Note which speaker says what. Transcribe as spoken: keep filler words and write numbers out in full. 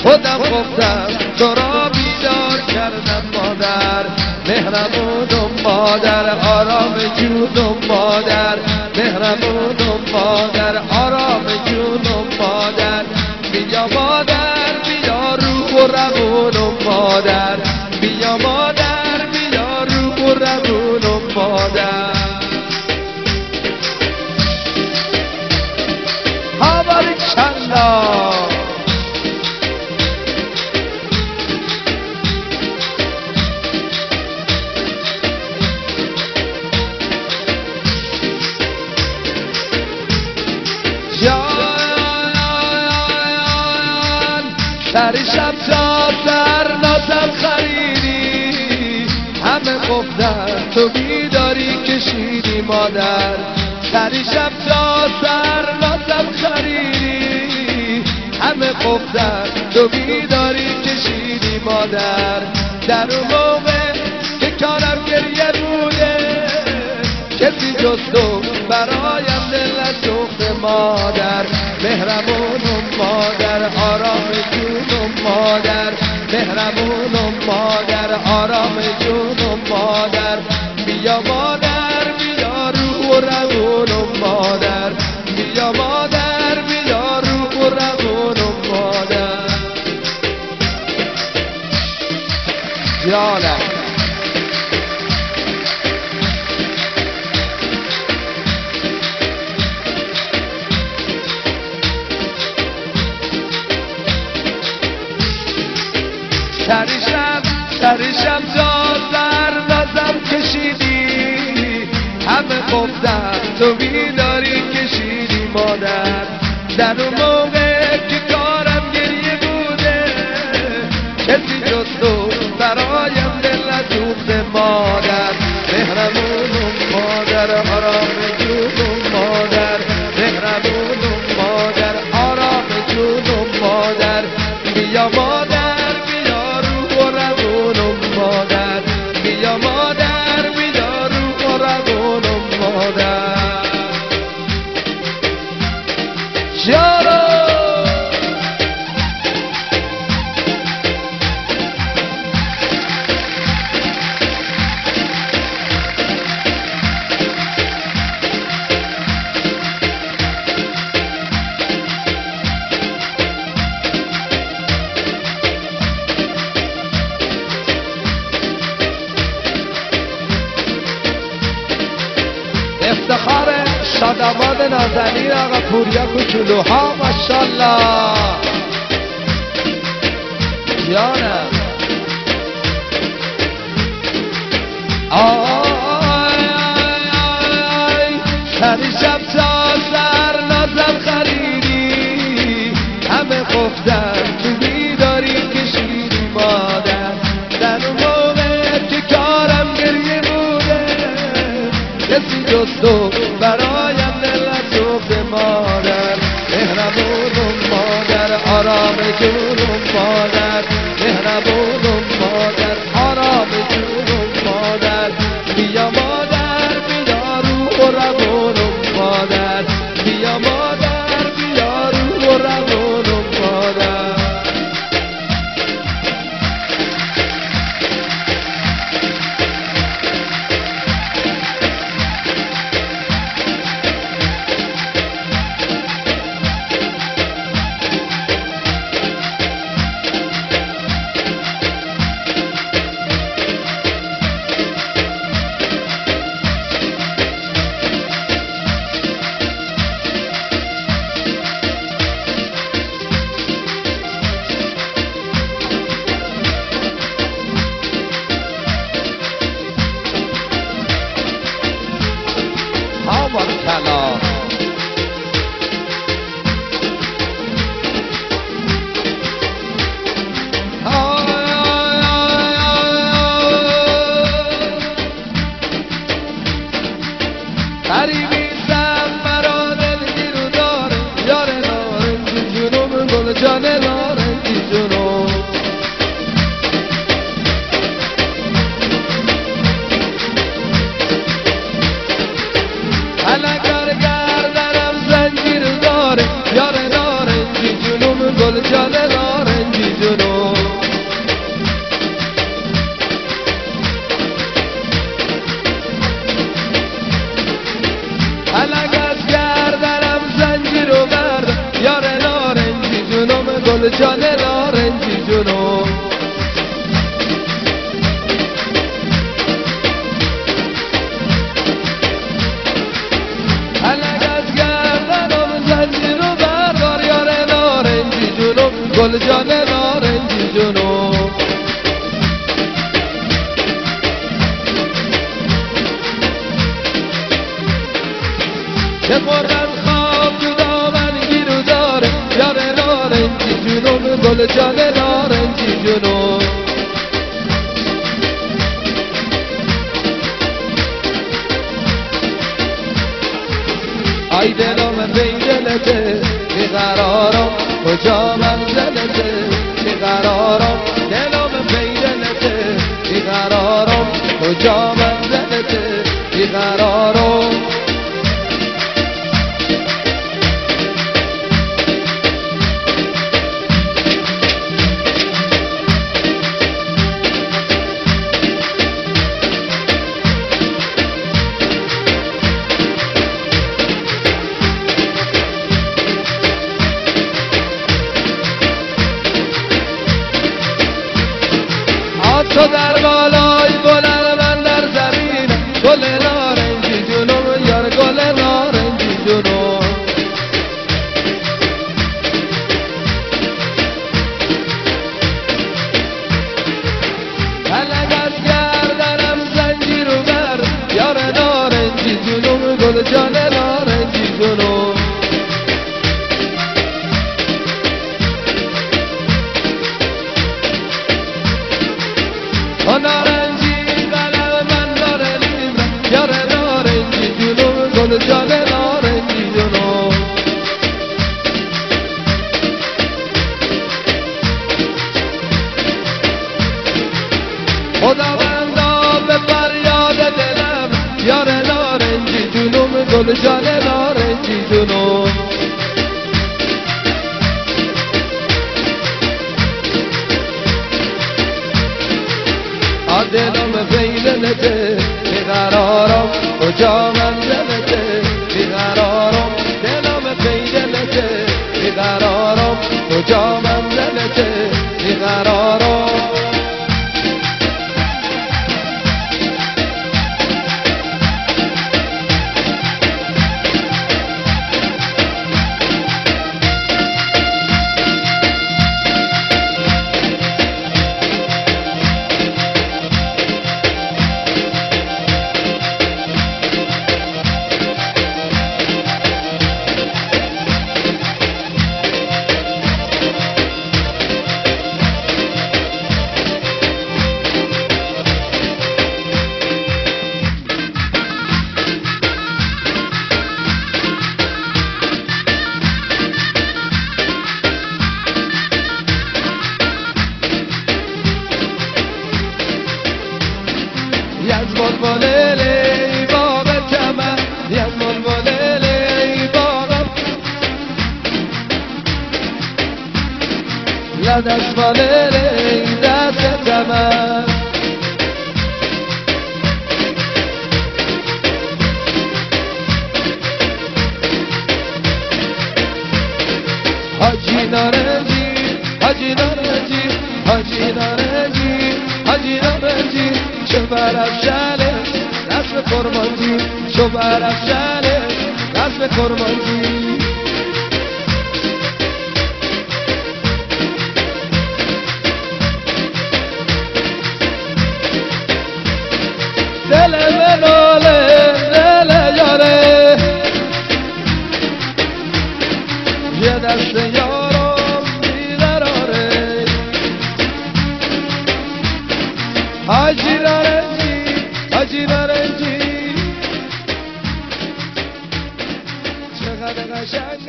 Speaker 1: خودم گفتم تو را بیدار کردم مادر، مهربونم مادر، آرام جونم مادر، مهربونم مادر، آرام جونم مادر. بیا مادر بیا روح و روونم مادر، بیا مادر بیا روح و روونم مادر. ها باریکالله. سرشم تا در نازم خریدی، همه گفتن تو بیداری کشیدی مادر. سرشم تا در نازم خریدی، همه گفتن تو بیداری کشیدی مادر. در اون موقع که کارم گریه بوده، کسی جز تو برایم دل نسوخته مادر. مهربونم مادر، آرام جونم مادر، مهربونم مادر، آرام جونم مادر. بیا مادر بیا روح و روونم مادر، بیا مادر بیا روح و روونم مادر. جانم سرشم سرشم تا در نازم کشیدی، همه گفتن تو بیداری کشیدی مادر. در اون موقع که کارم گریه بوده، کسی جز تو برایم دل نسوخته مادر. مهربونم مادر، آرام جونم مادر، مهربونم مادر، آرام جونم مادر. بیا مادر مادر، بیا مادر بیا روح و روونم مادر. جارو افتخار شاداباد نازنین آقا پوریا کوچولوها ماشاءالله. جانم آی آی سرشم تا سر نازم خریدی، همه گفتن تو بیداری کشیدی مادر. در اون موقع که کارم گریه بوده، کسی جز تو برایم دل نسوخته مادر. مهربونم مادر، آرام جونم مادر، مهربونم مادر، آرام جونم مادر. بیا مادر بیا روح و روونم مادر، بیا مادر بیا روح و روونم مادر. گل جان نارنجی جنون الگ از گردنم زنجیر رو بردار یار نارنجی جنون گل جان نارنجی جنون که قربت خواب تو دامن گیرو داره یار نارنجی جنون گل جان نارنجی جنون ای دلم بی دلته بیقرارم کجا منزلته بیقرارم دلم بی دلته بیقرارم کجا منزلته بیقرارم تو در بالای گلر من در زمین گل نارنجی جنون یار گل نارنجی جنون الگ از گردنم زنجیر و بر یار نارنجی جنون گل جان نارنجی جنون نارنجی قلب من داره لیبرم یار نارنجی جنون گل جان نارنجی جنون خداوندا به فریاد دلم یار نارنجی جنون گل جان نارنجی جنون دلم بیدلته بیقرارم کجا منزلته بیقرارم دلم بیدلته بیقرارم کجا منزلته بیقرارم یزمون بوللی باغ تمام یزمون بوللی باغ لدش بوللی دست تمام حاجی نارنجی حاجی نارنجی حاجی نارنجی حاجی نارنجی شو برافشانه رسم کرمانجی شو برافشانه رسم کرمانجی دل مناله دل یاره یه دست یارم بیقراره حاجی نارنجی حاجی نارنجی چقدر قشنگ